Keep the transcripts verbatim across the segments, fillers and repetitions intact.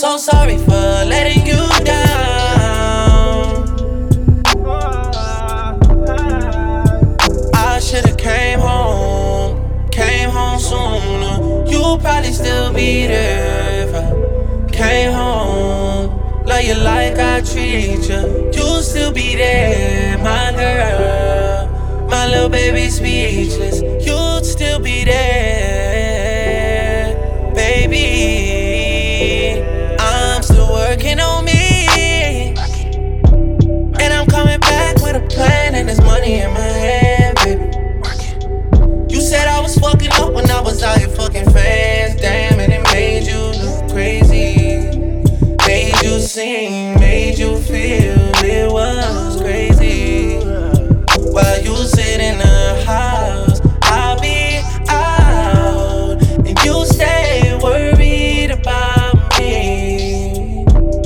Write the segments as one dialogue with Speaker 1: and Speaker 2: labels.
Speaker 1: so sorry for letting you down. I should've came home, came home sooner. You probably still be there if I came home. Love you like I treat you, you still be there, my girl. My little baby speechless, you'd still be there, baby. I'm still working on me, and I'm coming back with a plan, and there's money in my hand, baby. You said I was fucking up when I was out here fucking fans, damn, and it made you look crazy. Made you sing, made you feel it was crazy. While you sit in the house, I'll be out, and you stay worried about me.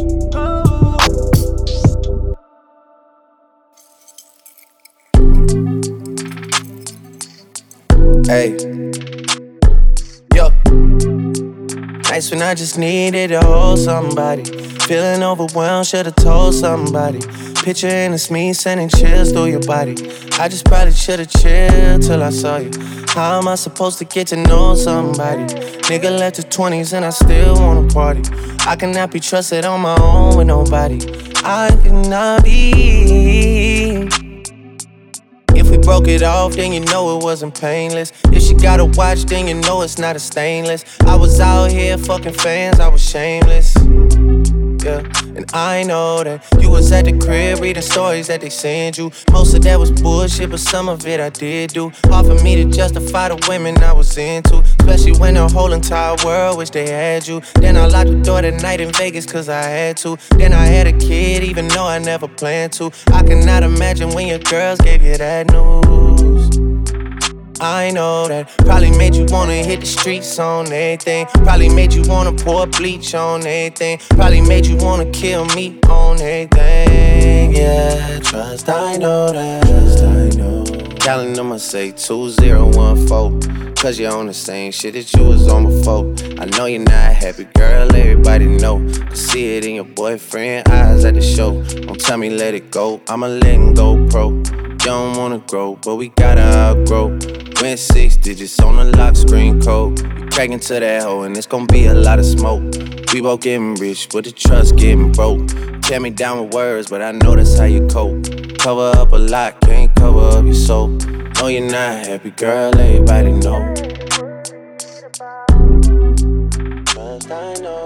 Speaker 1: Hey, yo. Nights when I just needed to hold somebody. Feeling overwhelmed, should've told somebody. Picturing it's me sending chills through your body. I just probably should've chilled till I saw you. How am I supposed to get to know somebody? Nigga left his twenties and I still wanna party. I cannot be trusted on my own with nobody. I cannot be. If we broke it off, then you know it wasn't painless. If she got a watch, then you know it's not a stainless. I was out here fucking fans, I was shameless. Yeah, and I know that you was at the crib reading stories that they sent you. Most of that was bullshit, but some of it I did do. Hard for me to justify the women I was into, especially when the whole entire world wish they had you. Then I locked the door that night in Vegas cause I had to. Then I had a kid even though I never planned to. I cannot imagine when your girls gave you that news. I know that probably made you wanna hit the streets on everything. Probably made you wanna pour bleach on everything. Probably made you wanna kill me on everything. Yeah, trust, I know that. Trust, I know. Telling them I say two zero one four, cause you're on the same shit that you was on before. I know you're not happy, girl, everybody know. Can see it in your boyfriend eyes at the show. Don't tell me let it go, I'ma let it go pro. You don't wanna grow, but we gotta outgrow. Went six digits on the lock screen code. You crack into that hoe and it's gon' be a lot of smoke. We both getting rich, but the trust getting broke. Tear me down with words, but I know that's how you cope. Cover up a lot, can't cover up your soul. No, you're not happy, girl, everybody know. Trust, I know.